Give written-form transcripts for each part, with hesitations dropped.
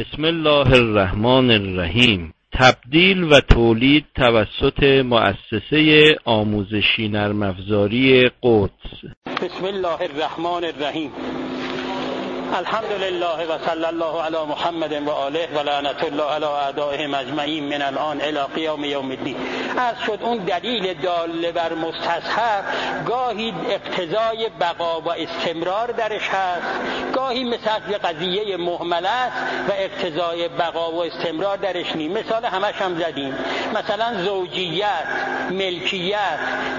بسم الله الرحمن الرحیم. تبدیل و تولید توسط مؤسسه آموزشی نرم افزاری قدس. بسم الله الرحمن الرحیم. الحمد لله و صلی الله علی محمد و آله و لعنت الله علی اعدائهم اجمعین من الان الی قیام یوم الدین. از شد اون دلیل دال بر مستصحب گاهی اقتضای بقا و استمرار درش هست، گاهی مثل قضیه مهمل است و اقتضای بقا و استمرار درش نیست. مثال همش هم زدیم، مثلا زوجیت، ملکیت،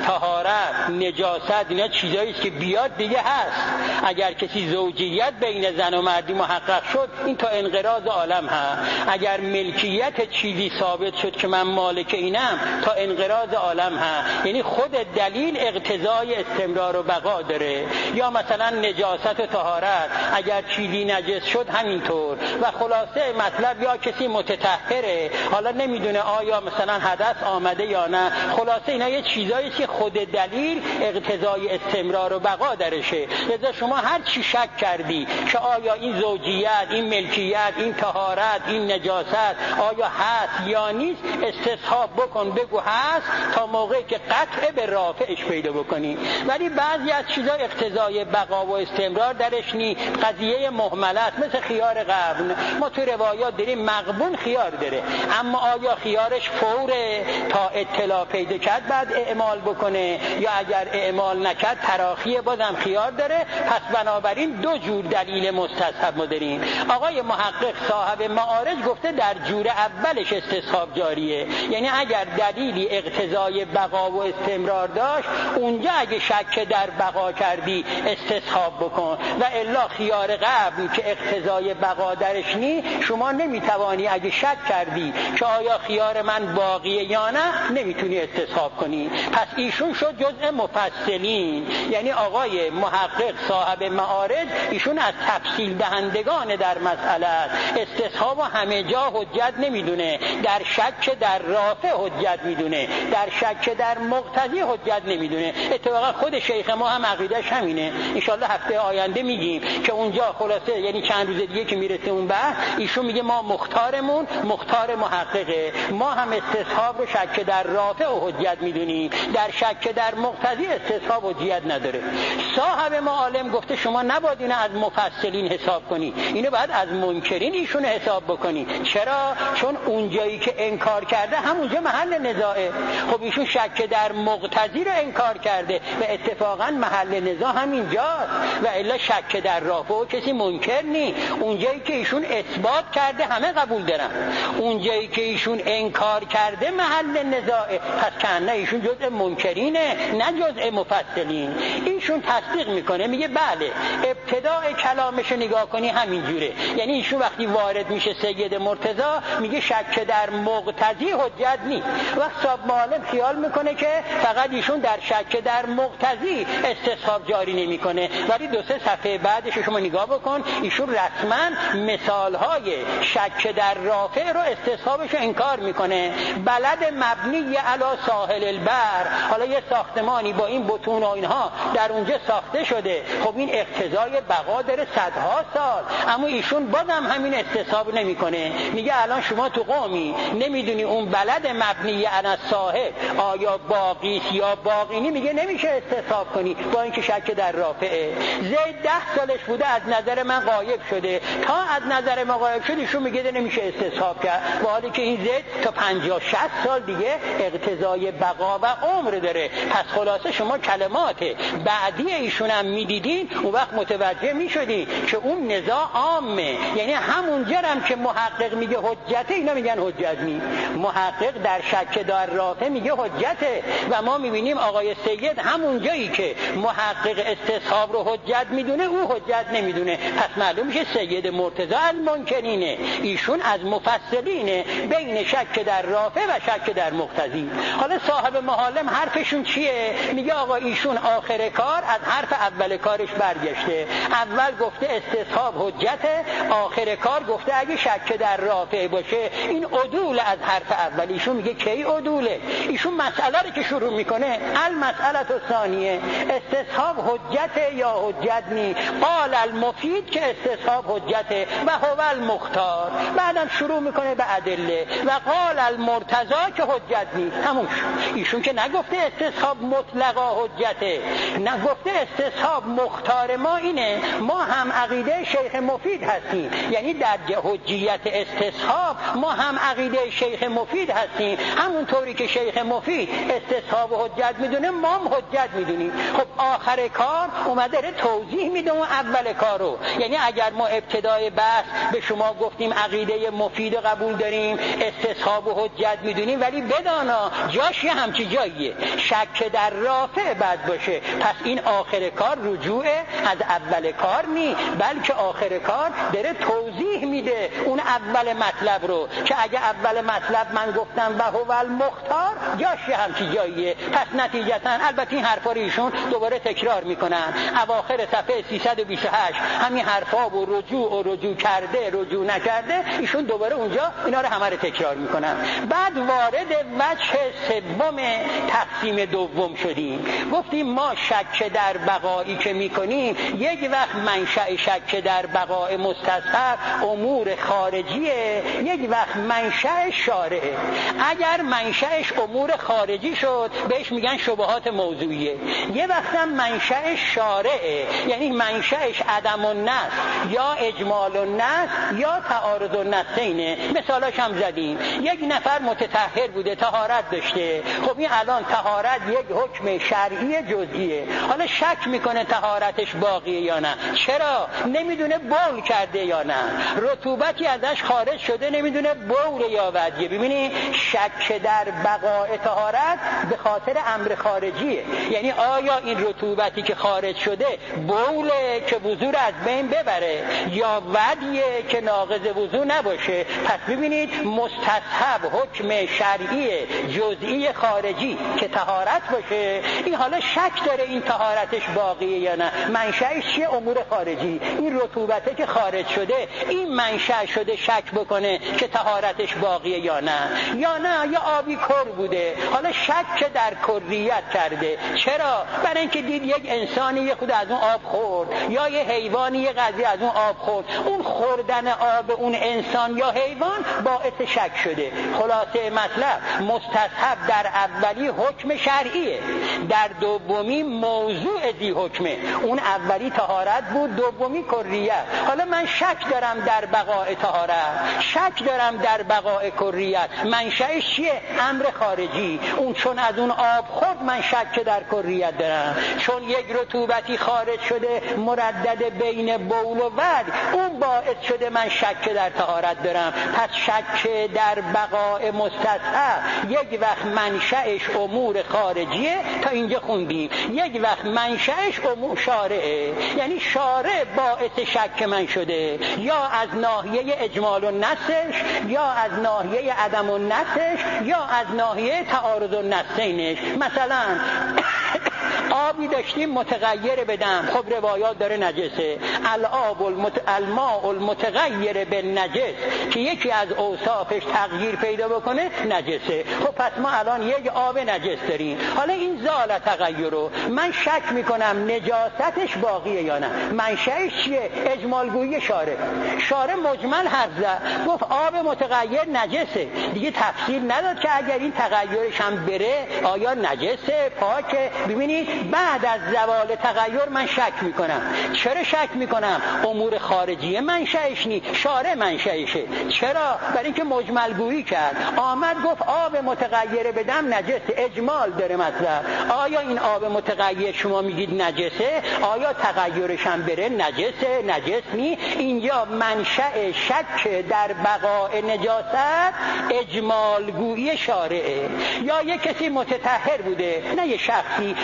طهارت، نجاست، اینا چیزایی است که بیاد دیگه هست. اگر کسی زوجیت بین زن و مردی محقق شد، این تا انقراض عالم هست. اگر ملکیت چیزی ثابت شد که من مالک اینم، تا انقراض عالم هست. یعنی خود دلیل اقتضای استمرار و بقا داره. یا مثلا نجاست و طهارت، اگر چیزی نجس شد همینطور. و خلاصه مطلب یا کسی متطهره، حالا نمیدونه آیا مثلا حدث آمده یا نه. خلاصه اینا یه چیزایی که خود دلیل اقتضای استمرار و بقا درشه. لذا شما هر چی شک کردی که آیا این زوجیت، این ملکیت، این طهارت، این نجاست آیا هست یا نیست، استصحاب بکن، بگو هست، تا موقعی که قطع به رافعش پیدا بکنی. ولی بعضی از چیزا اقتضای بقا و استمرار درش نی. قضیه مهملت مثل خیار قبل، ما تو روایات داریم مغبون خیار داره، اما آیا خیارش فوره تا اطلاع پیدا کرد بعد اعمال بکنه، یا اگر اعمال نکرد تراخی بازم خیار داره. پس بنابراین دو جور دلیل مستصحب ما داریم. آقای محقق صاحب معارج گفته در جور اولش استصحاب جاریه، یعنی اگر دلیلی اقتضای بقا و استمرار داشت، اونجا اگه شک در بقا کردی استصحاب بکن، و الا خیار قبل که اقتضای بقا درش نی، شما نمیتوانی اگه شک کردی که آیا خیار من باقیه یا نه، نمیتونی استصحاب کنی. پس ایشون شد جزء مفصلین، یعنی آقای محقق صاحب معارج ایشون از تفصیل دهندگان در مسئله. استصحاب و همه جا حجت نمیدونه، در شک در رافع حجت میدونه، در شک در مقتضی حجت نمیدونه. اتفاقا خود شیخ ما هم عقیدش همینه. انشالله هفته آینده میگیم که اونجا خلاصه، یعنی چند روز دیگه که میرسه اون بحث، ایشون میگه ما مختارمون مختار محققه، ما هم استصحاب رو شک در رافع و حجت میدونیم، در شک در مقتضی استصحاب حجت نداره. صاحب معالم گفته شما نباید اینو از مفصلین حساب کنی، اینو باید از منکرین ایشون حساب بکنی. چرا؟ چون اونجایی که انکار کرده همونجا محل نزاعه. خب ایشون شک در مقتضی رو انکار کرده و اتفاقا محل نزاع همینجاست، و الا شک در رافع و کسی منکر نی. اونجایی که ایشون اثبات کرده همه قبول دارن، اونجایی که ایشون انکار کرده محل نزاعه. پس کنه ایشون جزء منکرینه نه جزء مفصلین. ایشون تصدیق میکنه، میگه بله ابتداء کلامش نگاه کنی همین جوره. یعنی ایشون وقتی وارد میشه سید مرتضی میگه شک در مقتضی حجت نیست، و صاحب معلم خیال میکنه که فقط ایشون در شک در مقتضی استصحاب جاری نمیکنه. ولی دو سه صفحه بعدش شما نگاه بکن، ایشون رسما مثالهای شک در رافع رو استصحابش رو انکار میکنه. بلد مبنی علی ساحل البر، حالا یه ساختمانی با این بطون و اینها در اونجا ساخته شده، خب این اقتضای بقا داره صدها سال، اما ایشون بازم همین استصحاب نمیکنه. میگه الان شما تو قومی نمیدونی اون بلد مبنی علی الساحل آیا باقیست یا باقینی، میگه نمیشه استصحاب کنی با اینکه شک در رافعه. زید 10 سالش بوده از نظر من غایب شده، تا از نظر ما غایب شد ایشون میگه نمیشه استصحاب کرد، با حالی که این زید تا 50-60 سال دیگه اقتضای بقا و عمر داره. پس خلاصه شما کلمات بعدی ایشون هم میدیدین، اون وقت متوجه میشدی که اون نزاع عامه. یعنی همونجا هم که محقق میگه حجته، اینا میگن حجت نیست. محقق در شک در رافع میگه حجته، و ما میبینیم آقای سید همونجایی که محقق استصحاب رو حجت میدونه او حجت نمیدونه. پس معلوم میشه سید مرتضی از منکرینه، ایشون از مفصلینه بین شک در رافع و شک در مقتضی. حالا صاحب محالم حرفشون چیه؟ میگه آقا ایشون آخر کار از حرف اول کارش برگشته. اول گفت گفته استصحاب حجته، آخر کار گفته اگه شک در رافع باشه این عدول از حرف اول. ایشون میگه کی عدوله؟ ایشون مسئله رو که شروع میکنه المسئله الثانیه استصحاب حجته یا حجت نی، قال المفید که استصحاب حجته و هو المختار، بعدم شروع میکنه به ادله و قال المرتضی که حجت نی. همون ایشون که نگفته استصحاب مطلقا حجته، نگفته استصحاب مختار ما اینه، ما هم عقیده شیخ مفید هستیم، یعنی در حجیت استصحاب ما هم عقیده شیخ مفید هستیم، همونطوری که شیخ مفید استصحاب و حجت میدونه ما هم حجت میدونیم. خب آخر کار اومده داره توضیح میده اون اول کارو، یعنی اگر ما ابتدای بحث به شما گفتیم عقیده مفید قبول داریم، استصحاب و حجت میدونیم، ولی بدانا جاش یه همچی جاییه، شک در رافع بعد باشه، پس این آخر کار رجوع از اول کار نی، بلکه آخر کار داره توضیح میده اون اول مطلب رو که اگه اول مطلب من گفتم و هو المختار جاش یه همچی جاییه. پس نتیجتا البته این حرفا رو ایشون دوباره تکرار میکنن، اواخر صفحه 328 همین حرفا و رجوع کرده رجوع نکرده ایشون دوباره اونجا اینا رو همه رو تکرار میکنن. بعد وارد وجه سوم تقسیم دوم شدیم، گفتیم ما شک در بقایی که میکنیم یک وقت منشأ شک در بقای مستصحب امور خارجیه، یک وقت منشأ شارعه. اگر منشأش امور خارجی شد بهش میگن شبهات موضوعیه، یه وقت هم منشأ شارعه، یعنی منشأش عدم النص یا اجمال النص یا تعارض النصینه. مثالاش هم زدیم، یک نفر متطهر بوده طهارت داشته، خب این الان طهارت یک حکم شرعی جزئیه، حالا شک میکنه طهارتش باقیه یا نه، چرا؟ نمیدونه بول کرده یا نه، رطوبتی ازش خارج شده نمیدونه بول یا ودیه. ببینی شک در بقاء طهارت به خاطر امر خارجیه، یعنی آیا این رطوبتی که خارج شده بوله که وضو رو از بین ببره یا ودیه که ناقض وضو نباشه. پس ببینید مستصحب حکم شرعی جزئی خارجی که طهارت باشه، این حالا شک داره این طهارتش باقیه یا نه، منشأش چیه؟ امور خارجی. این رطوبته که خارج شده این منشأ شده شک بکنه که طهارتش باقیه یا نه، یا آبی کر بوده، حالا شک در کریت کرده. چرا؟ برای اینکه دید یک انسانی یه خود از اون آب خورد یا یه حیوانی یه قضیه از اون آب خورد، اون خوردن آب اون انسان یا حیوان باعث شک شده. خلاصه مطلب مستصحب در اولی حکم شرعیه، در دومی موضوع ذی حکمه. اون اولی طهارت بود، دومی کریت. حالا من شک دارم در بقاء طهارت، شک دارم در بقاء کریت، منشأش چیه؟ امر خارجی. اون چون از اون آب خورد من شک در کریت دارم، چون یک رطوبتی خارج شده مردد بین بول و ود، اون باعث شده من شک در طهارت دارم. پس شک در بقاء مستصحب یک وقت منشأش امور خارجیه، تا اینجا خوندیم، یک وقت منشأش امور شارعه، یعنی شارع باعث شک من شده، یا از ناحیه اجمال النصش یا از ناحیه عدم النصش یا از ناحیه تعارض النصینش. مثلا آبی داشتیم متغیر بدم، خب روایات داره نجسه، الماء المتغیر بالنجس که یکی از اوصافش تغییر پیدا بکنه نجسه. خب پس ما الان یک آب نجس داریم، حالا این زال تغییرو من شک میکنم نجاستش باقیه یا نه، منشأش چیه؟ اجمالگویی شارع مجمل حرف زد، گفت آب متغیر نجسه، دیگه تفصیل نداد که اگر این تغییرش هم بره آیا نجسه پاکه. ببینید بعد از زوال تغییر من شک میکنم. چرا شک میکنم؟ امور خارجیه منشأش نی، شارع منشأشه. چرا؟ برای اینکه مجمل گویی کرد، آمد گفت آب متغیر بدم نجسه، اجمال داره مطلب. آیا این آب متغیر شما میگید نجسه؟ آیا تغییرش هم بره نجسه؟ نجس نی. اینجا منشأ شک در بقاء نجاست اجمال گویی شارعه. یا یک کسی متطهر بوده، نه یه شخصی، من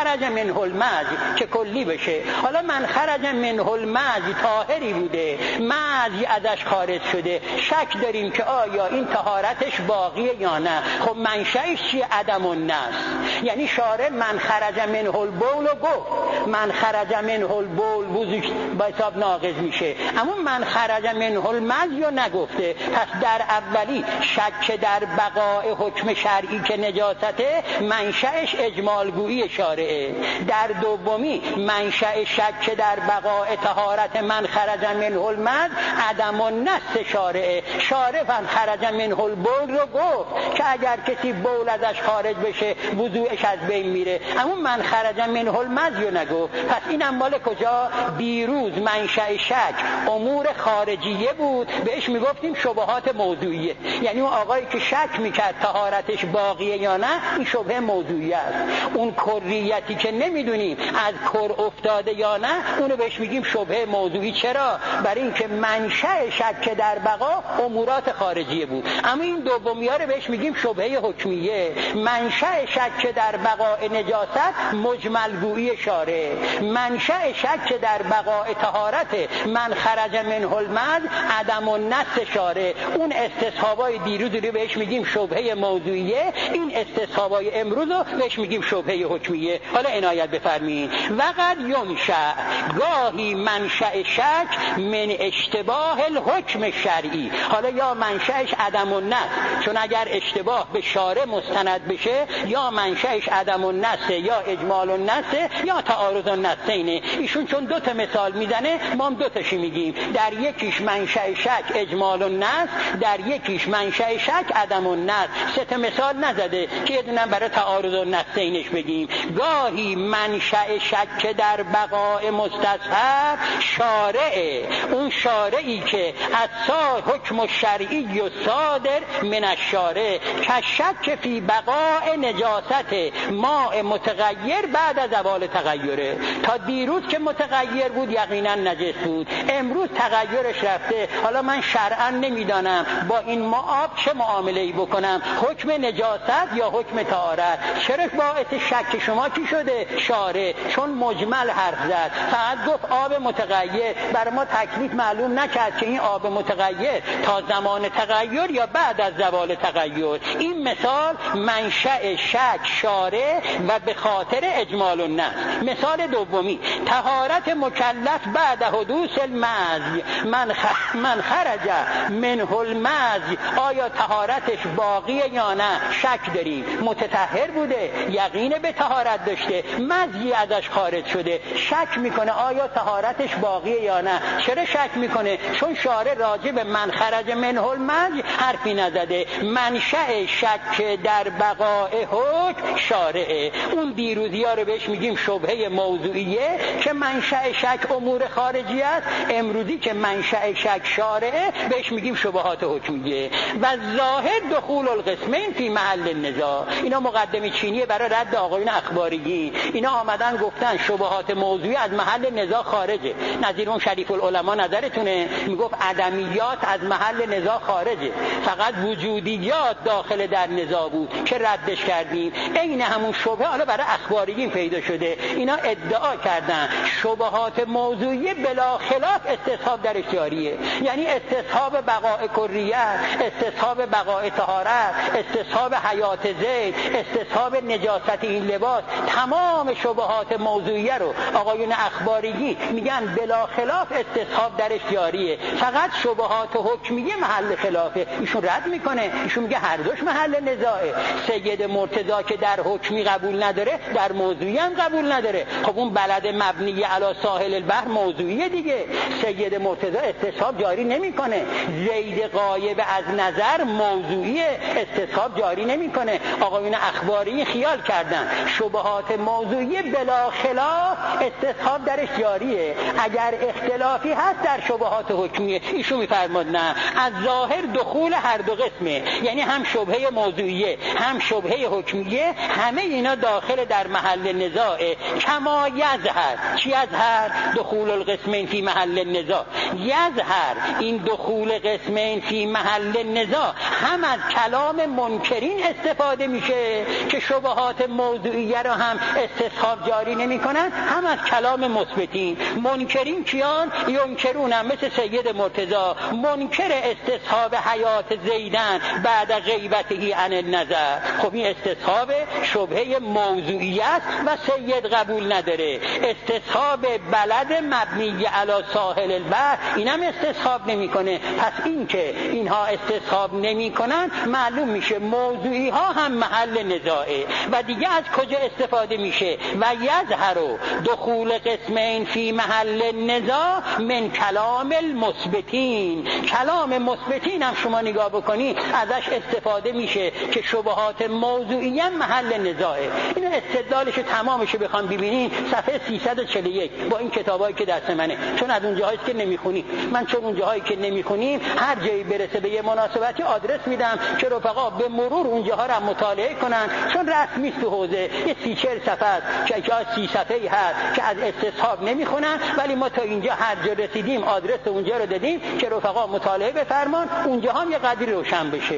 خرج منه المزی که کلی بشه. حالا من خرج منه المزی طاهری بوده، مزی ازش خارج شده، شک داریم که آیا این طهارتش باقیه یا نه. خب منشأش چیه؟ عدم النص. یعنی شارع من خرج منه البول و گفت من خرج منه البول وضوش با حساب ناقض میشه، اما من خرج منه المزی رو نگفته. پس در اولی شک در بقای حکم شرعی که نجاسته منشأش اجمالگویی شارعه. در دومی منشأ شک در بقای طهارت من خرج منه المز عدم النص شارعه. شارع من خرج منه البول رو گفت که اگر کسی بول ازش خارج بشه وضوعش از بین میره، اما من خرج منه المز رو نگفت. پس اینم مال کجا؟ دیروز منشأ شک امور خارجیه بود، بهش میگفتیم شبهات موضوعیه. یعنی اون آقایی که شک میکرد طهارتش باقیه یا نه، این شبهه موضوعیه است. اون کریتی که نمیدونیم از کر افتاده یا نه، اونو بهش میگیم شبهه موضوعی. چرا؟ برای اینکه منشأ شک در بقا امورات خارجیه بود. اما این دومی‌ها رو بهش میگیم شبهه حکمیه. منشأ شک در بقاء نجاست مجملگویی شارع، منشأ شک در بقاء طهارت من خرج منه المز عدم النص شارع. اون استصحابای دیروز رو بهش میگیم شبهه موضوعیه، این استصحابای امروز رو بهش میگیم شبهه حکمیه. حالا عنایت بفرمایید. وقد ینشأ، گاهی منشأ شک من اشتباه الحکم شرعی. حالا یا منشأش عدم النص، چون اگر اشتباه به شارع مستند بشه یا منشأش عدم النص یا اجمال النص یا تعارض النصینه. ایشون چون دو تا مثال میزنه ما هم دو تاشی میگیم. در یکیش منشأ شک اجمال النص، در یکیش منشأ شک عدم النص. سه تا مثال نزده که یه دونه برای تعارض النصینش بگیم. گاهی منشأ شک در بقاء مستصحب شارع، اون شارعی که از حکم شرعی و صادر من الشارع که شک فی بقاء نجاست ماء متغیر بعد از زوال تغیره. تا دیروز که متغیر بود یقینا نجس بود، امروز تغیرش رفته. حالا من شرعا نمیدانم با این معاب چه معامله‌ای بکنم، حکم نجاست یا حکم طهارت. چرا باعث شک شما کی شده؟ شارع. چون مجمل حرف زد، فقط گفت آب متغیر، بر ما تکلیف معلوم نکرد که این آب متغیر تا زمان تغییر یا بعد از زوال تغییر. این مثال منشأ شک شارع و به خاطر اجمال النص. مثال دومی طهارت مکلف بعد حدوث المزی، من خرج منه المزی، آیا طهارتش باقیه یا نه؟ شک داریم. متطهر بوده، یقین به طهارت داشته، مزی ازش خارج شده، شک میکنه آیا طهارتش باقیه یا نه. چرا شک میکنه؟ چون شارع راجع به من خرج منه المزی حرفی نزده. منشأ شک در بقاء حکم شارعه. اون دیروزی ها رو بهش میگیم شبهه موضوعیه که منشأ شک امور خارجی است، امروزی که منشأ شک شارعه بهش میگیم شبهات حکمیه. و ظاهر دخول القسمین فی محل النزاع. اینا مقدمه چینیه برای رد آقایون اخباریگی. اینا آمدن گفتن شبهات موضوعی از محل نزاع خارجه. نظیر اون شریف العلماء نظرتونه میگفت عدمیات از محل نزاع خارجه، فقط وجودیات داخل در نزاع بود که ردش کردیم. این همون شبهه حالا برای اخباریین پیدا شده. اینا ادعا کردن شبهات موضوعی بلا خلاف استصحاب در اختیاریه، یعنی استصحاب بقاء کریه، استصحاب بقاء طهارت، استصحاب حیات زید، استصحاب نجاست این لباس، تمام شبهات موضوعیه رو آقایون اخباریین میگن بلا خلاف استصحاب در اختیاریه، فقط شبهات حکمیه محل خلافه. ایشون رد میکنه، ایشون میگه هر دوش محل نزاعه. سید مرتضی که در حکمی قبول نداره در موضوعی هم قبول نداره. خب اون بلد مبنی علی ساحل البحر موضوعیه دیگه. سید مرتضی استصحاب جاری نمیکنه. زید غایب از نظر موضوعیه، استصحاب جاری نمیکنه. آقایون اخباری خیال کردن شبهات موضوعی بلا خلاف استصحاب درش جاریه. اگر اختلافی هست در شبهات حکمیه، ایشون میفرماد نه، از ظاهر دخول هر دو قسمه، یعنی هم شبهه موضوعیه هم شبهه حکمیه، همه اینا داخل در محل نزاعه. کما یظهر، چی یظهر؟ دخول القسمین فی محل النزاع. یظهر این دخول قسمین فی محل النزاع هم از کلام منکرین استفاده میشه که شبهات موضوعیه رو هم هم استصحاب جاری نمی کنن، هم از کلام مثبتین. منکرین کیان؟ ینکرونن مثل سید مرتضی، منکر استصحاب حیات زیدن بعد غیبته عن النظر. خب این استصحاب شبهه موضوعیت و سید قبول نداره. استصحاب بلد مبنی علی ساحل البحر اینم استصحاب نمیکنه. پس این که اینها استصحاب نمیکنن معلوم میشه موضوعی ها هم محل نزاعه. و دیگه از کجا استفاده میشه؟ و یظهر دخول قسمین فی محل نزاع من کلام المثبتین. کلام مثبتین هم شما نگاه بکنی ازش استفاده میشه که شبهات موضوعی هم محل نزاعه. این استدلالش تمامش بخوام ببینین صفحه 341 با این کتابایی که دست منه، چون از اون جاهایی که نمیخونی من، چون اون جاهایی که نمیخونیم هر جایی برسه به یه مناسبتی آدرس میدم که رفقا به مرور اون جاها رو مطالعه کنن، چون رسمی تو حوزه یه 30-40 صفحه است که 30 صفحه‌ای هست که از استصحاب نمیخونن، ولی ما تا اینجا هر جا رسیدیم آدرس اونجا رو دادیم که رفقا مطالعه بفرمان، اونجا هم یه قدری روشن بشه.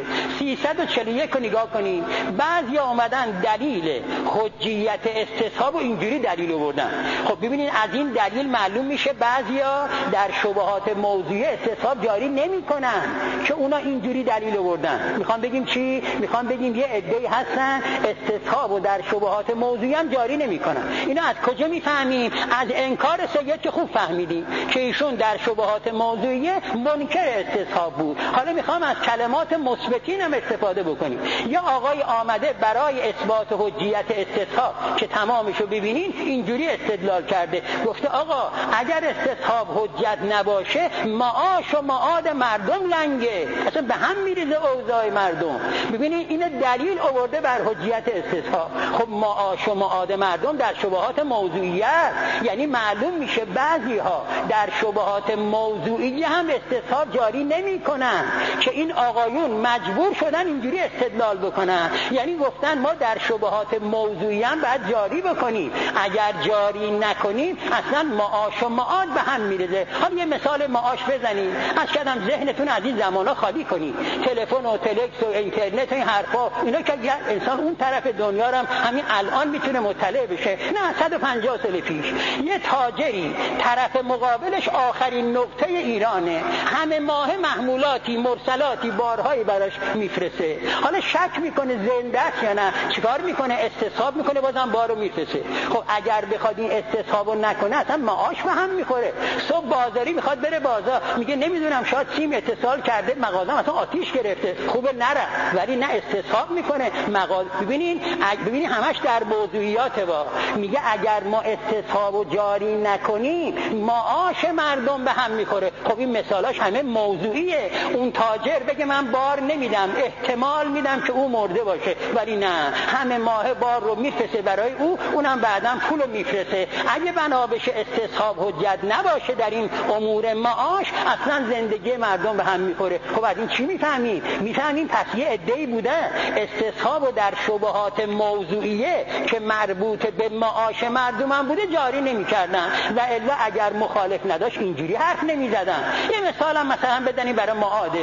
341 رو نگاه کنین. بعضیا اومدن دلیل حجیت استصحاب و اینجوری دلیل آوردن. خب ببینین از این دلیل معلوم میشه بعضیا در شبهات موضوعی استصحاب جاری نمیکنن که اونا اینجوری دلیل آوردن. میخوام بگیم چی؟ میخوام بگیم یه عده‌ای هستن استصحاب و در شبهات موضوعی هم جاری نمیکنن. اینا از کجا میفهمیم؟ از انکار سید که خوب فهمیدیم که ایشون در شبهات موضوعی منکر استصحاب بود. حالا میخوام از کلمات مثبتین هم استفاده بکنیم. یا آقای آمده برای اثبات حجیت استصحاب که تمامشو ببینین اینجوری استدلال کرده، گفته آقا اگر استصحاب حجت نباشه معاش و معاد مردم لنگه، اصلا به هم میریزه اوضاع مردم. ببینین این دلیل آورده بر حجیت استصحاب. خب معاش و معاد مردم در شبهات موضوعیت، یعنی معلوم میشه بعضی ها در شبهات موضوعی هم استصحاب جاری نمی کنن که این آقایون مجبور شدن اینجوری استدلال بکنن، یعنی گفتن ما در شبهات موضوعی هم باید جاری بکنیم، اگر جاری نکنیم اصلا معاش و معاد به هم میرزه. حالا یه مثال معاش بزنیم، از کدام ذهنتون از این زمانا خالی کنید، تلفن و تلکس و اینترنت و این حرفا، اینا که انسان اون طرف دنیا رو همین الان میتونه مطلع بشه، نه 150 سال پیش. یه تاجری طرف مقابلش آخرین نقطه ایرانه، همه ماه محمولاتی مرسلاتی بارهایی براش میفرسته، حالا شک میکنه زنده است یا نه، چیکار میکنه؟ استصحاب میکنه، بازم بارو میفرسته. خب اگر بخواد این استصحابو نکنه اصلا معاش به هم میخوره. صبح بازاری میخواد بره بازار، میگه نمیدونم شاید سیم اتصال کرده مغازه اصلا آتیش گرفته، خوبه نره، ولی نه استصحاب میکنه مغازه. ببینین همش در موضوعیات با میگه اگر ما استصحابو جاری نکنیم معاش مردم به هم میخوره. خب این مثالاش همه موضوعیه. اون تاجر بگه من بار نمیدم، احتمال میدم که او مرده باشه، ولی نه، همه ماه بار رو میفرسته برای او، اونم بعداً پول رو میفرسته. اگه بنا بشه استصحاب حجت نباشه در این امور معاش، اصلا زندگی مردم به هم میخوره. خب از این چی میفهمیم؟ میفهمیم پس یه عده‌ای بوده استصحاب در شبهات موضوعیه که مربوط به معاش مردم هم بوده جاری نمیکردن، و الا اگر مخالف نداشت اینجوری حرف نمیزدن. یه مثال هم مثلا بدنی برای معادش،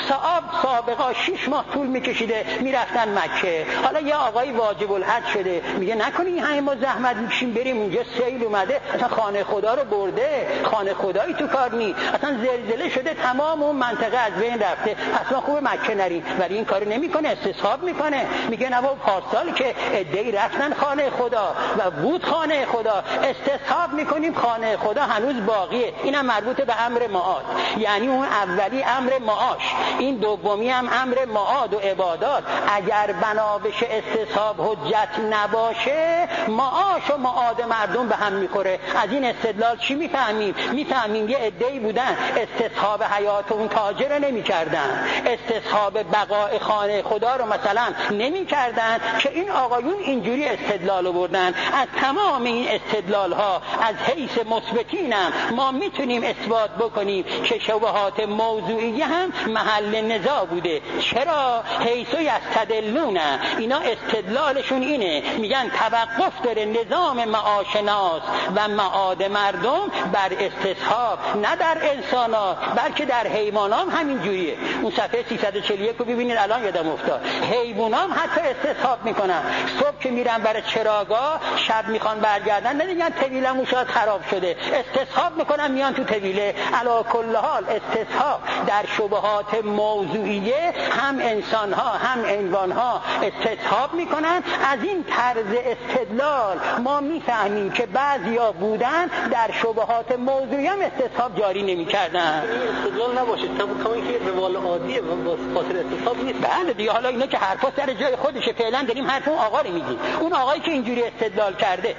سابقا 6 ماه طول میکشیده میرفتن مکه، حالا یه آقای واجب الحج شده، میگه نکنی همه ما زحمت میکشیم بریم اونجا، سیل اومده اصلا خانه خدا رو برده، خانه خدایی تو کار نی، اصلا زلزله شده تمام اون منطقه از بین رفته، پس ما خوب مکه نریم. ولی این کارو نمیکنه، استصحاب میکنه، میگه نه بابا پارسال که عده‌ای رفتن خانه خدا و بود خانه خدا، استصحاب میکنیم خانه خدا هنوز باقیه. اینم مربوط به امر معاد، یعنی اون اولی امر معاش، این دومی هم امر معاد و عبادات. اگر بنا بشه استصحاب حجت نباشه معاش و معاد مردم به هم میخوره. از این استدلال چی میفهمیم؟ میفهمیم یه عده‌ای بودن استصحاب حیات اون تاجر نمیکردن، استصحاب بقاء خانه خدا رو مثلا نمیکردن، که این آقایون اینجوری استدلال آوردن. از تمام این استدلال ها از حیث مثبتینم ما میتونیم اثبات بکنیم که شبهات موضوعی هم محل نزاع بوده. چرا؟ حیث یستدلون، اینا استدلالشون اینه، میگن توقف داره نظام معاشناس و معاد مردم بر استصحاب، نه در انسانات بلکه در حیوانات همین جوریه. اون صفحه 341 رو ببینید، الان یادم افتاد، حیوانات حتی استصحاب میکنن. صبح که میرن برای چراگاه شب میخوان برگردن نمیگن طویله موشات خراب شده، استصحاب میکنن میان تو طویله. علی کل حال استصحاب در شبهات موضوعیه هم انسان ها هم عنوان ها استصحاب میکنن. از این طرز استدلال ما میفهمیم که بعضیا بودن در شبهات موضوعی هم استصحاب جاری نمیکردن. استدلال نباشه تا اینکه روال عادیه واسه خاطر استصحاب نیست. بله دیگه، حالا اینا که حرفا سر جای خودشه، فعلا داریم حرف اون آقا رو میگیم. اون آقایی که اینجوری استدلال کرده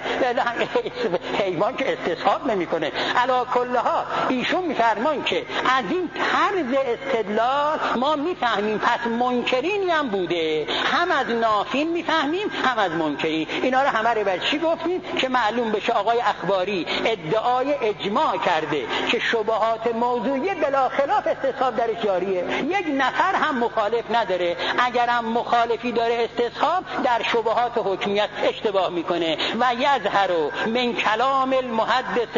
حیوان که استصحاب نمیکنه. علی کل حال ایشون میفرمان که از این طرز استدلال ما میفهمیم پس منکرینی هم بوده، هم از نافین میفهمیم هم از منکرین. اینا رو همه رو بر چی گفتیم که معلوم بشه آقای اخباری ادعای اجماع کرده که شبهات موضوعی بلا خلاف استصحاب درش جاریه، یک نفر هم مخالف نداره. اگر هم مخالفی داره استصحاب در شبهات حکمیت اشتباه میکنه. و یظهر من کلام المحدث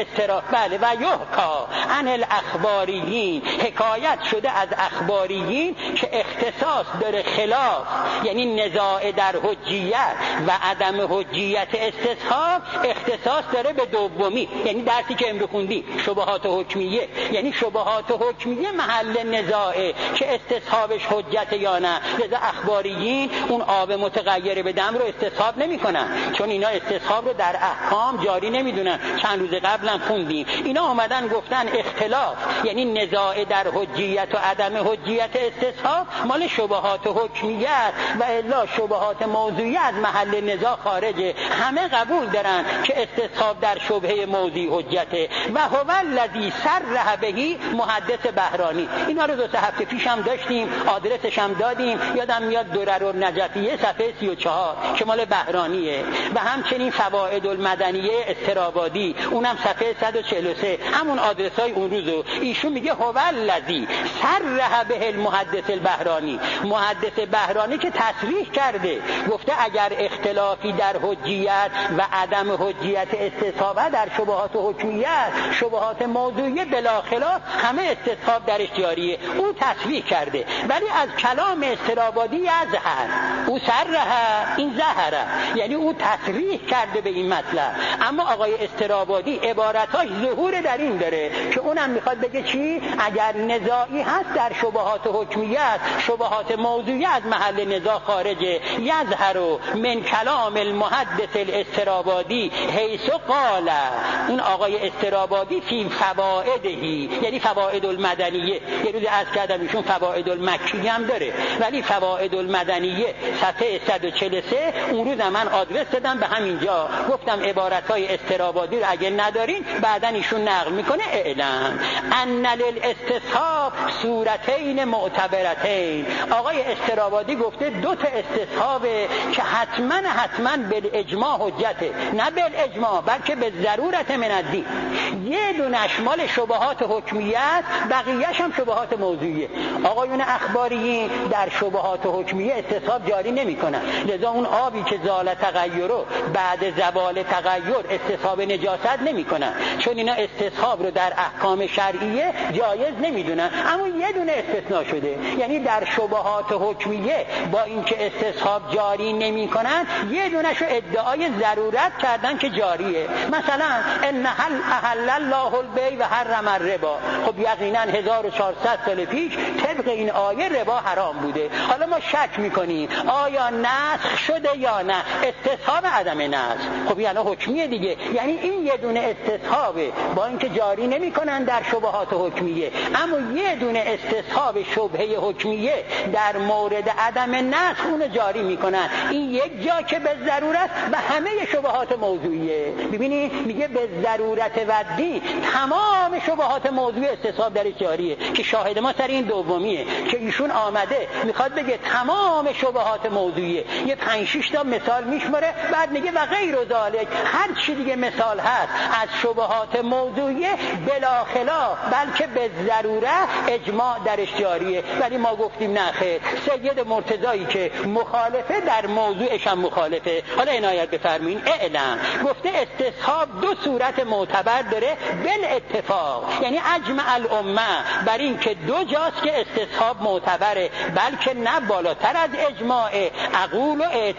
بله و یحکا عن الاخباریین، حکایت شده از اخباریین که اختصاص داره خلاف، یعنی نزاع در حجیت و عدم حجیت استصحاب اختصاص داره به دومی، یعنی درسی که امروز خوندی شبهات حکمیه، یعنی شبهات حکمیه محل نزاعه که استصحابش حجت یا نه. لذا اخباریین اون آب متغیر به دم رو استصحاب نمیکنن، چون اینا استصحاب رو در احکام جاری نمیدونن. چند روز قبلا خوندیم اینا آمدن گفتن اختلاف یعنی نزاع در حجیت و عدم حجیت استصحاب مال شبهات حکمیت و الا شبهات موضوعی از محل نزاع خارجه. همه قبول دارن که استصحاب در شبهه موضوعی حجته. و هو الذی صرح به محدث بهرانی. اینا رو 2 هفته پیش هم داشتیم، آدرسش هم دادیم، یادم میاد درر النجفیه صفحه 34 که مال بهرانیه. و همچنین فوائد المدنیه استرابادی اونم صفحه 143 همون آدرسای اون روزو. ایشون میگه هو الذی صرح به المحدث البهرانی. محدث بهرانی که تصریح کرده گفته اگر اختلافی در حجیت و عدم حجیت استصحاب در شبهات حکمیت شبهات موضوعی بلا خلاف همه استصحاب درش جاریه. او تصریح کرده، ولی از کلام استرابادی یظهر او صرح این ظهره، یعنی او تصریح کرده به این مطلب. اما آقای استرابادی عبارتاش ظهور در این داره که اونم میخواد بگه چی؟ اگر نزاعی هست در شبهات حکمیت شبهات موضوعی از محل نزاع خارجه. یظهر من کلام المحدث الاسترابادی حیث قال، اون آقای استرابادی فی فوائدهی یعنی فوائد المدنیه. یه روز عرض کردم ایشون فوائد المکی هم داره، ولی فوائد المدنیه صفحه 143 اون روز من آدرس دادم به همینجا، گفتم عبارتای استرابادی رو اگه ندارین بعدن ایشون نقل میکنه. اعلم ان للاستصحاب صورتین معتبرتین. آقای استرابادی گفته 2 تا استصحابه که حتما بالاجماع حجته، نه بالاجماع بلکه به ضرورت من الدین. یه دونش مال شبهات حکمیت، بقیه‌اش هم شبهات موضوعیه. آقایون اخباریین در شبهات حکمیه استصحاب جاری نمی‌کنن. لذا اون آبی که زال تغیرو بعد زوال تغییر استصحاب نجاست نمی‌کنن، چون اینا استصحاب رو در احکام شرعیه جایز نمیدونن. اما یه دونه استثناء شده، یعنی در شبهات حکمیه با اینکه استصحاب جاری نمی‌کنن یه دونهشو ادعای ضرورت کردن که جاریه. مثلا ان احل الله البیع و حرم الربا. خب یقینا 1400 سال پیش طبق این آیه ربا حرام بوده. حالا ما شک میکنیم آیا نسخ شده یا نه، استصحاب عدم نسخ. خب یعنی حکمیه دیگه، یعنی این یه دونه استصحابه با اینکه جاری نمیکنن در شبهات حکمیه، اما یه دونه استصحاب شبهه حکمیه در مورد عدم نسخ اون جاری میکنن. این یک جا که به ضرورت به همه شبهات موضوعیه. ببینید میگه به ضرورت و دین تمام شبهات موضوعی استصحاب درش جاریه، که شاهد ما سر این دومیه که ایشون آمده میخواد بگه تمام شبهات موضوعیه. یه 5-6 تا مثال میشماره، بعد میگه و غیر ذالک، هر چی دیگه مثال هست از شبهات موضوعیه بلا خلاف بلکه به ضرورت اجماع درش جاریه. ولی ما گفتیم نه خیر، سید مرتضایی که مخالفه در موضوعش هم مخالفه. حالا عنایت بفرمایید. اعلم گفته استصحاب 2 صورت معتبر داره بالاتفاق، یعنی اجمع الامه بر این که 2 جاست که استصحاب معتبره، بلکه نه بالاتر از اجماع. اقول و اعتباره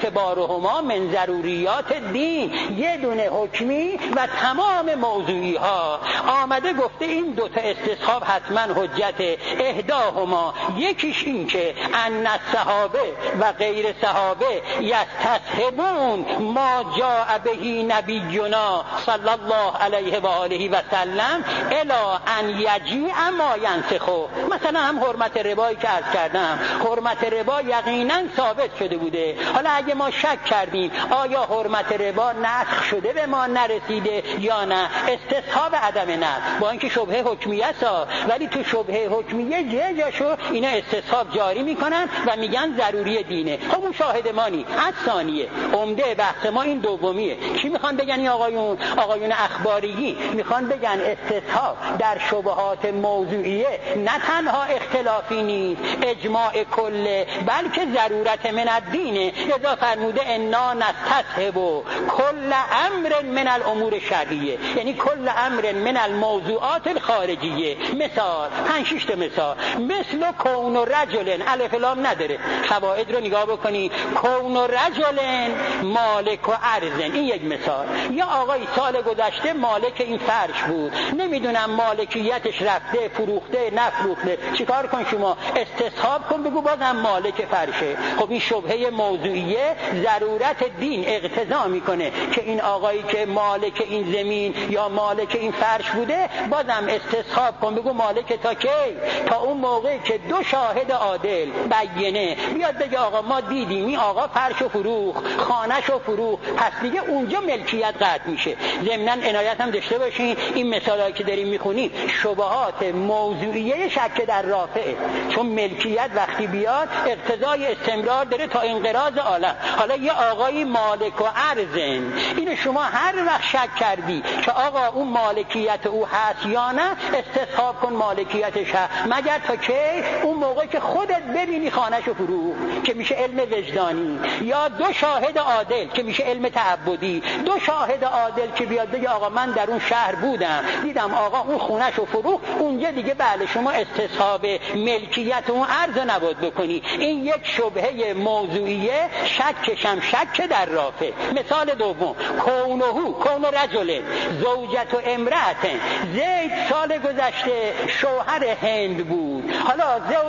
احداهما من ضروریات دین، یه دونه حکمی و تمام موضوعی ها. آمده گفته این دوتا استصحاب حتما حجت. احداهما، یکیش این که ان الصحابه و غیر صحابه یستصحبون ما جاء به نبینا صلی الله علیه و آله و سلم الی ان یجیء ما ینسخه. مثلا هم حرمت ربایی که عرض کردم، حرمت ربا یقینا ثابت شده بوده. حالا اگه ما شک کردیم آیا حرمت ربا نسخ شده به ما نرسیده یا نه، استصحاب عدم نسخ، با اینکه شبهه حکمیه است ولی تو شبهه حکمیه جاشو اینا استصحاب جاری میکنن و میگن ضروری دینه. خب اون شاهد مانی از ثانیه. عمده بحث ما این دومیه. چی میخوان بگن این آقایون اخباری؟ میخوان بگن استصحاب در شبهات موضوعیه نه تنها اختلافی نیست، اجماع کله، بلکه ضرورت من الدینه. لذا فرموده انا نستصحب کل امر من الامور شرعیه، یعنی کل امر من الموضوعات الخارجیه. مثال 5-6 تا مثال. مثل کون رجل، الف لام نداره، فواید رو نگاه بکنی. کون رجل مالک و ارزن، این یک مثال. یا آقای سال گذشته مالک این فرش بود، نمیدونم مالکیتش رفته، فروخته، نفروخته، چیکار کن شما؟ استصحاب کن بگو بازم مالک فرشه. خب این شبهه موضوعیه ضرورت دین اقتضا میکنه که این آقایی که مالک این زمین یا مالک این فرش بوده بازم استصحاب کن بگو مالک تا کی؟ تا اون موقع که دو شاهد عادل بینه بیاد بگه آقا ما دیدیم این آقا فرش و فروخ، خانش و فروخ، پس دیگه اونجا ملکیت قطع میشه. ضمناً عنایت هم داشته باشین این مثالایی که داریم میخونیم شبهات موضوعیه شک در رافعه، چون ملکیت وقتی بیاد اقتضای استمرار داره تا انقراض عالم. حالا یه آقای مالک و ارزن، اینو شما هر وقت شک کردی که آقا اون مالکیت او هست یا نه استصحاب کن مالکیتش هست، مگر تا که اون موقع که خودت ببینی خانش و فروخ که میشه علم وجدانی، یا دو شاهد عادل که میشه علم تعبدی. دو شاهد عادل که بیاد بگه آقا من در اون شهر بودم دیدم آقا اون خونش و فروخ، اونجا دیگه بله شما استصحاب ملکیت اون ارز نباید بکنی. این یک شبهه موضوعیه شکشم شک در رافع. مثال دوم کون رجل زوجت و امرأت. زید سال گذشته شوهر هند بود، حالا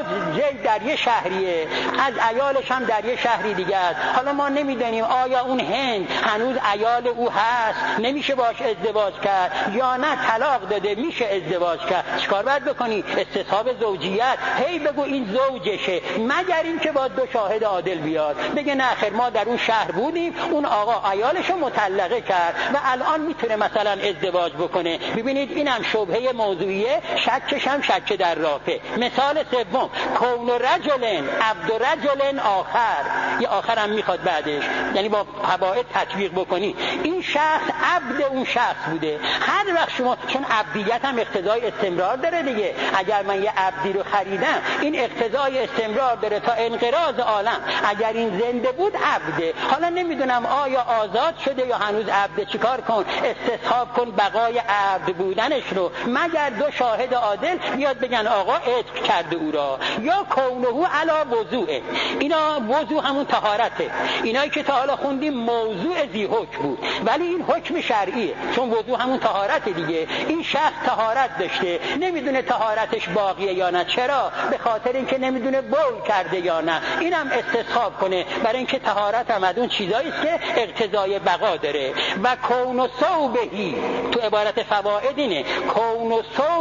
زید در یه شهریه، از عیالش هم در یه شهری دیگه است. حالا ما نمیدونیم آیا اون هند هنوز عیال او هست، نمیشه باش ازدواج کرد یا نه طلاق داده میشه ازدواج کرد. چیکار باید بکنی؟ استصحاب زوجیت. هی بگو این زوجشه، مگر این که با دو شاهد عادل بیاد بگه نه خیر ما در اون شهر بودیم، اون آقا عیالشو مطلقه کرد و الان میتونه مثلا ازدواج بکنه. ببینید اینم شبهه موضوعیه شکش هم شک در رافع. مثال سوم کون رجل عبد رجل آخر، یه آخر هم میخواد بعدش، یعنی با فواید تطبیق بکنی این شخص عبد اون شخص بوده. هر وقت شما، چون عبدیت هم اقتضای استمرار داره دیگه، اگر من یه عبدی رو خریدم این اقتضای استمرار داره تا انقراض عالم. اگر این زنده بود عبده، حالا نمیدونم آیا آزاد شده یا هنوز عبده، چیکار کن؟ استصحاب کن بقای عبد بودنش رو، مگر دو شاهد عادل بیاد بگن آقا عتق کرده او را. یا کونه علی وضوء، اینا وضوء همون طهارته، اینایی که تا حالا خوندیم موضوع ذی حکم بود ولی این حکم شرعیه، چون وضوء همون طهارت دیگه. این شخص طهارت داشته، نمیدونه طهارتش باقیه یا نه. چرا؟ به خاطر اینکه نمیدونه بول کرده یا نه. اینم استصحاب کنه برای اینکه طهارت هم از اون چیزایی است که اقتضای بقا داره. و کون ثوبهی، تو عبارت فواید اینه کون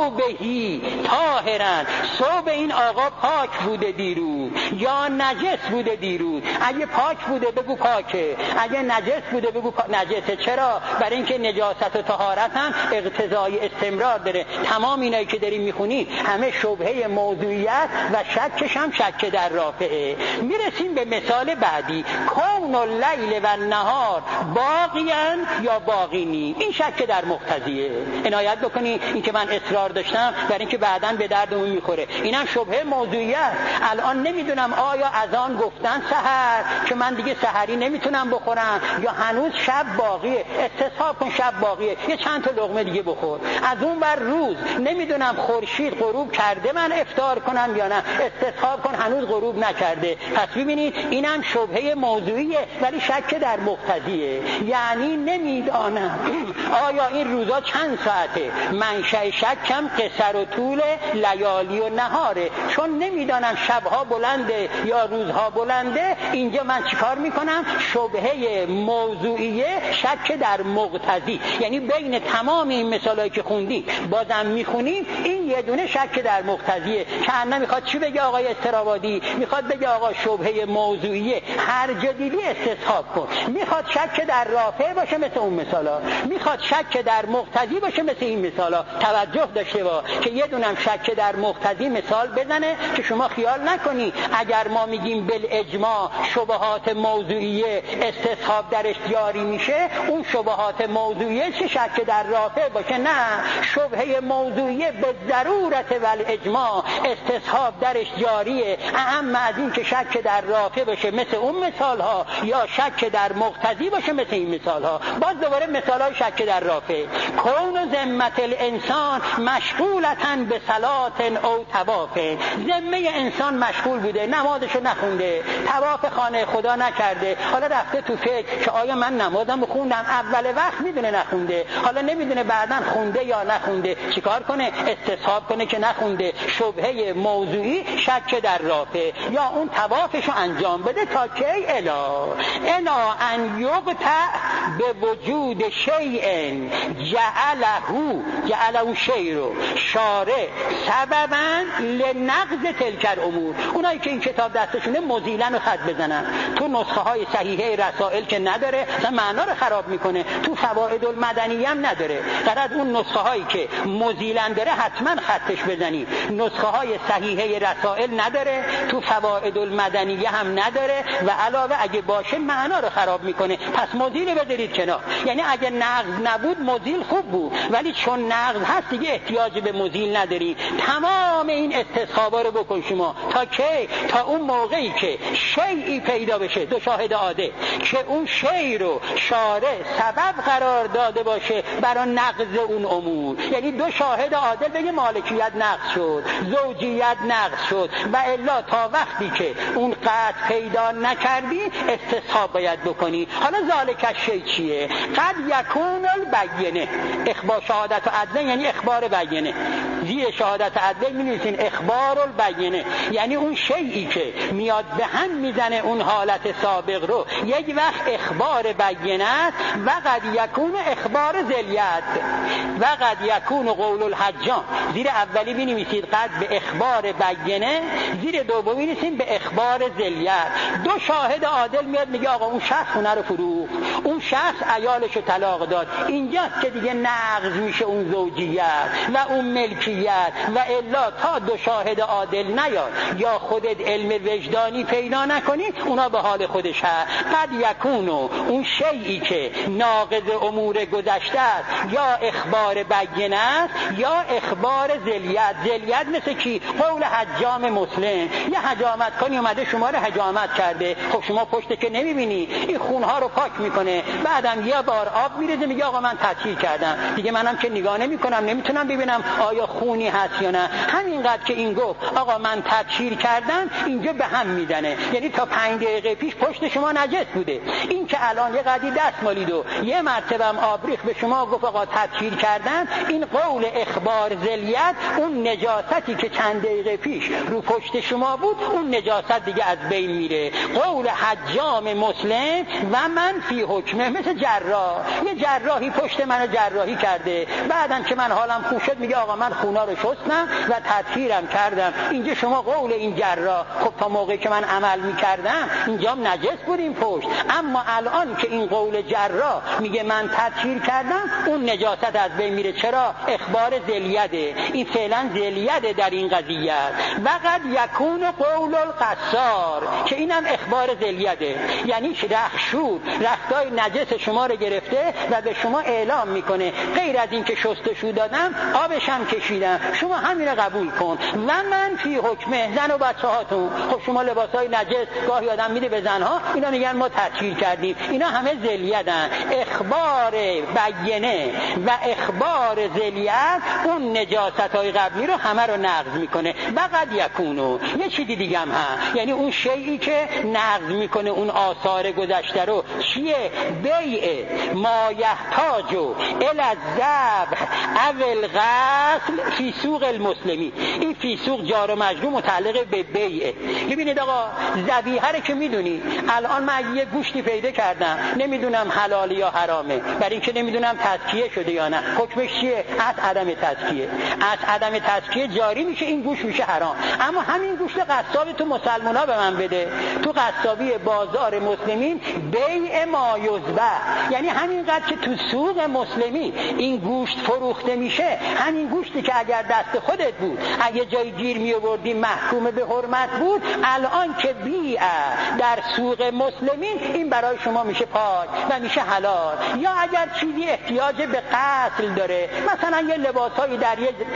ثوبهی طاهرا، ثوب این آقا پاک بوده دیروز یا نجس بوده دیروز. اگه پاک بوده بگو پاکه، اگه نجس بوده بگو نجسه. چرا؟ برای اینکه نجاست و طهارت هم اقتضای استمرار داره. تمام اینایی که داریم میخونی همه شبهه موضوعیت و شکش هم شک در رافعه. میرسیم به مثال بعدی کون اللیل و النهار باقیان یا باقی نی. این شک در مقتضیه. عنایت بکنی این که من اصرار داشتم برای اینکه بعداً به دردمون میخوره. اینم شبهه موضوعیت. الان نمیدونم آیا اذان گفتن سحر که من دیگه سحری نمیتونم بخورم یا هنوز شب باقیه. استصحاب کن شب باقیه، یه چند تا لقمه دیگه بخور. از اون بر روز نمیدونم خورشید غروب کرده من افطار کنم یا نه. استصحاب کن هنوز غروب نکرده. پس ببینید اینم شبهه موضوعیه ولی شک در مقتضیه. یعنی نمیدانم آیا این روزا چند ساعته. منشأ شکم قصر و طول لیالی و نهاره، چون نمیدانم شبها بلنده یا روزها بلنده. اینجا من چیکار میکنم؟ شبهه موضوعیه، شک در مقتضی. یعنی بین تمام این مثالایی که خوندی بازم میخونیم این یه دونه شک در مقتضیه. که انا میخواد چی بگه آقای استرابادی؟ میخواد بگه آقا شبهه موضوعیه هر جا دیدی استصحاب کن. میخواد شک در رافع باشه مثل اون مثالا، میخواد شک در مقتضی باشه مثل این مثالا. توجه داشته با که یه دونم شک در مقتضی مثال بزنه که شما خیال نکنی اگر ما میگیم بالاجماع شبهات موضوعیه استصحاب درش جاری میشه اون شبهات موضوعیه چه شک در رافع باشه. نه، شبهه موضوعیه به ضرورت والاجماع استصحاب درش جاریه، اهم از این که شک در رافع باشه مثل اون مثال ها یا شک در مقتضی باشه مثل این مثال ها. باز دوباره مثال های شک در رافع. کون ذمت الانسان مشغولتن به صلات او طواف. ذمه انسان مشغول بوده، نمازشو نخونده، طواف خانه خدا نکرده، حالا رفته تو فکر که آیا من نمازم خوندم. اول وقت میدونه نخونده، حالا نمیدونه بعداً خونده یا نخونده. چیکار کنه؟ استصحاب کنه که نخونده. شبهه موضوعی شک در رافع. یا اون طوافشو انجام بده تا کی؟ الا ان یقطع به وجود شیء جعله شیء رو شارع سببا لنقض تلک الامور. اونایی که این کتاب دستشونه مزیلن و خط بزنن. تو نسخه های صحیحه رسائل که نداره معنا رو خراب میکنه، تو فوائد المدنیه هم نداره. فقط اون نسخه هایی که مزیلن داره حتما خطش بزنید. نسخه های صحیحه رسائل نداره، تو فوائد المدنیه هم نداره و علاوه اگه باشه معنا رو خراب میکنه. پس مزیل بذارید کنار. یعنی اگه نقض نبود مزیل خوب بود، ولی چون نقض هست دیگه احتیاج به مزیل نداری. تمام این استصحابا رو بکن شما تا کی؟ تا اون موقعی که شیئی پیدا بشه، دو شاهد عادل، که اون شیء رو شارع سبب قرار داده باشه برای نقض اون امور. یعنی دو شاهد عادل بگه مالکیت نقض شد، زوجیت نقض شد، و الا تا وقتی که اون قطع پیدا نکردی استصحاب باید بکنی. حالا ذالک الشیء چیه؟ قد یکون البینه. اخبار شهادت عدل یعنی اخبار بینه. زیر شهادت عدل می‌نویسین اخبار البینه، یعنی اون شیئی که میاد به هم میزنه اون حالت سابق رو. یک وقت اخبار بینه است و قد یکون اخبار ذلیت و قد یکون قول الحجام. زیر اولی بنویسید قد به اخبار بینه، زیر دومی بنویسید به اخبار ذلیت. دو شاهد عادل میاد میگه آقا اون شخص خونه رو فروخت، اون شخص عیالش رو طلاق داد. اینجاست که دیگه نقض میشه اون زوجیت و اون ملکیت. و الا تا دو شاهد عادل نیاد یا خودت علم وجدانی پیدا نکنی اونا به حال خودش هست. قد یکونو اون شیئی که ناقض امور گذشته است یا اخبار بینه است یا اخبار ذلیت. ذلیت مثل کی؟ قول حجام مسلم. یه حجامت کنی اومده شما رو حجامت کرده، خب شما پشت که نمیبینی، این خونها رو پاک میکنه، بعدم یه بار آب میریزه میگه آقا من تطهیر کردم، دیگه منم که نگاه نمیکنم، نمیتونم ببینم آیا خونی هست یا نه. همینقدر که این گفت آقا من تطهیر کردم، اینجا به هم میزنه. یعنی تا 5 دقیقه پیش پشت شما نجس بوده، این که الان یه قدری دست مالید و یه مرتبه هم آبریخ به شما گفت آقا تطهیر کردن، این قول اخبار ذلیت، اون نجاستی که چند دقیقه پیش رو پشت شما بود، اون نجاست دیگه از بین میره. قول حجام مسلم و من فی حکمه. مثل جراح، یه جراحی پشت منو جراحی کرده، بعدم که من حالم خوب شد میگه آقا من خونا رو شستم و تطهیرم کردم. اینجا شما قول این جراح، خب تا موقعی که من عمل میکردم اینجا نجس بود این پشت، اما الان که این قول جراح میگه من تطهیر کردم، اون نجاست از بین میره. چرا؟ اخبار ذلیته. این فعلا ذلیته در این قضیه. و قد یکون قول القصار، که اینم اخبار ذلیته، یعنی رخشور رختای نجس شما رو گرفته و به شما اعلام میکنه غیر از این که شستشو دادم آبش هم کشیدم میدم، شما همین رو قبول کن و من فی حکمه. زن و بچه هاتون، خب شما لباسای نجس گاهی آدم میده به زنها، اینا میگن ما تطهیر کردیم، اینا همه ذلیتن. اخبار بیینه و اخبار ذلیت اون نجاست‌های قبلی رو همه رو نقض میکنه. فقط یکونو یه چیزی دیگه هم هست، یعنی اون شیئی که نقض میکنه اون آثار گذشته رو چیه؟ بیع ما یحتاجو الی الذبح او الغسل فی سوق المسلمی. این فی سوق جار و مجرور متعلق به بیعه. ببینید آقا، ذبیحه رو که میدونی، الان من یه گوشتی پیدا کردم نمیدونم حلال یا حرامه، برای اینکه نمیدونم تزکیه شده یا نه، حکمش چیه؟ از عدم تزکیه. از عدم تزکیه جاری میشه، این گوشت میشه حرام. اما همین گوشت قصابی تو مسلمونا به من بده، تو قصابی بازار مسلمین بیع ما یذبح، یعنی همینقدر که تو سوق مسلمی این گوشت فروخته میشه، همین گوشتی که اگر دست خودت بود اگه جای گیر میآوردی محکوم به حرمت بود، الان که بیع در سوق مسلمین این برای شما میشه پاک و میشه حلال. یا اگر چیزی احتیاج به غسل داره، مثلا یه لباسایی در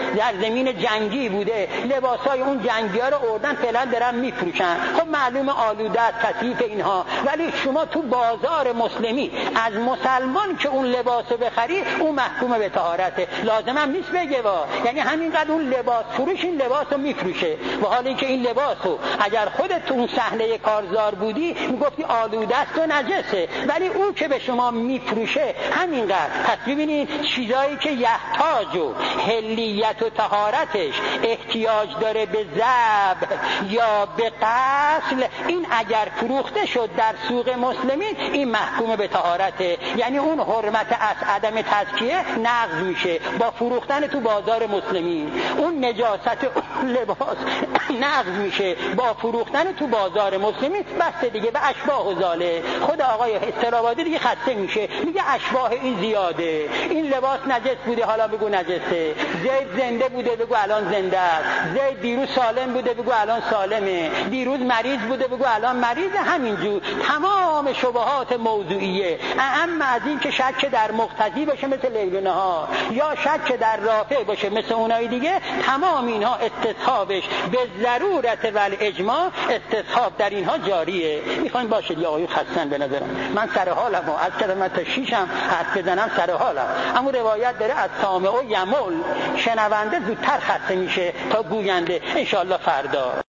زمین جنگی بوده، لباسای اون جنگی ها رو آوردن فعلا دارن میفروشن، خب معلوم آلوده است، کثیف اینها، ولی شما تو بازار مسلمی از مسلمان که اون لباس رو بخری، اون محکوم به طهارته. لازم هم نیست بگه یعنی همینقدر اون لباس فروش این لباس رو میفروشه، و حالا اینکه این لباس رو اگر خودت تو اون صحنه کارزار بودی میگفتی آلوده است و نجسه، ولی او که به شما میفروشه همینقدر. پس ببینید چیزایی که یحتاج و حلیت و طهارتش احتیاج داره به ذبح یا به غسل، این اگر فروخته شد در سوق مسلمین این محکوم به طهارته، یعنی اون حرمت از عدم تزکیه نقض میشه با فروختن تو بازار مسلمین، اون نجاست لباس نقض میشه با فروختن تو بازار مسلمین. بس دیگه به اشباح و زاله. خود آقای استرابادی دیگه خسته میشه، میگه اشباح این زیاده، این لباس نجس بوده حالا بگو نجسه، زید زنده بوده بگو الان زنده است، زید دیروز سالم بوده بگو الان سالمه، دیروز مریض بوده بگو الان مریضه. همینجور تمام شبهات موضوعیه، اما از این که شک در مقتضی باشه مثل لیل و نهار، یا شک در رافع باشه مثل اونای دیگه، تمام اینها استصحابش به ضرورت و اجماع استصحاب در اینها جاریه. میخواین باشه یا آقای خستن به نظرم، من سر حالم از کردم من تا 6 حرف بزنم سر حالم. اما روایت داره از سامع و یمل، شنونده زودتر خسته میشه تا گوینده. انشاءالله فردا